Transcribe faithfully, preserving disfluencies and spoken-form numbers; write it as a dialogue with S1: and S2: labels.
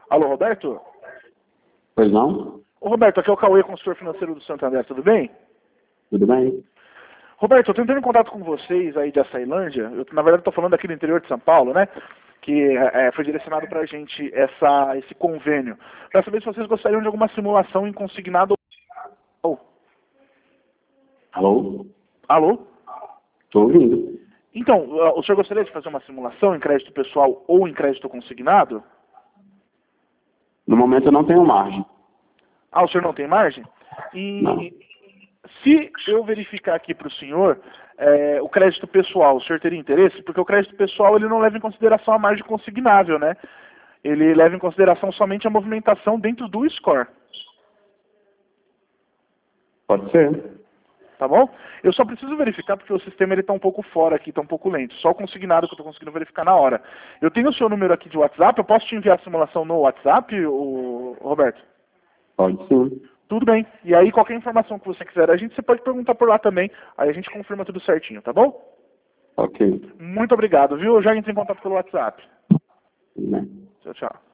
S1: Alô, Roberto?
S2: Pois não?
S1: Ô, Roberto, aqui é o Cauê, consultor financeiro do Santander, tudo bem?
S2: Tudo bem?
S1: Roberto, eu tô entrando em contato com vocês aí de Açailândia. Eu, na verdade, estou falando aqui do interior de São Paulo, né? Que é, foi direcionado para a gente essa, esse convênio. Para saber se vocês gostariam de alguma simulação em consignado ou...
S2: Alô?
S1: Alô?
S2: Estou ouvindo.
S1: Então, o senhor gostaria de fazer uma simulação em crédito pessoal ou em crédito consignado?
S2: No momento eu não tenho margem.
S1: Ah, o senhor não tem margem? E
S2: Não.
S1: se eu verificar aqui para o senhor é, o crédito pessoal, o senhor teria interesse? Porque o crédito pessoal ele não leva em consideração a margem consignável, né? Ele leva em consideração somente a movimentação dentro do score.
S2: Pode ser.
S1: Tá bom? Eu só preciso verificar porque o sistema ele está um pouco fora aqui, está um pouco lento. Só o consignado que eu estou conseguindo verificar na hora. Eu tenho o seu número aqui de WhatsApp, eu posso te enviar a simulação no WhatsApp, o Roberto?
S2: Pode sim.
S1: Tudo bem. E aí qualquer informação que você quiser, a gente você pode perguntar por lá também. Aí a gente confirma tudo certinho, tá bom?
S2: Ok.
S1: Muito obrigado, viu? Eu já entro em contato pelo WhatsApp.
S2: Tudo bem.
S1: Tchau, tchau.